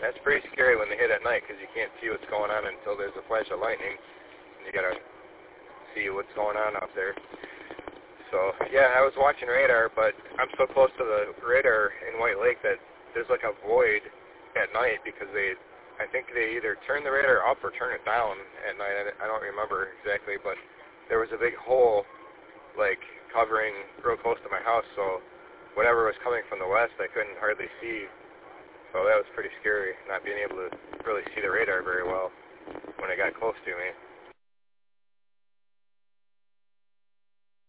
That's pretty scary when they hit at night because you can't see what's going on until there's a flash of lightning. And you gotta see what's going on out there. So, yeah, I was watching radar, but I'm so close to the radar in White Lake that there's like a void at night because I think they either turn the radar up or turn it down at night. I don't remember exactly, but there was a big hole, like, covering real close to my house, so whatever was coming from the west, I couldn't hardly see. So that was pretty scary, not being able to really see the radar very well when it got close to me.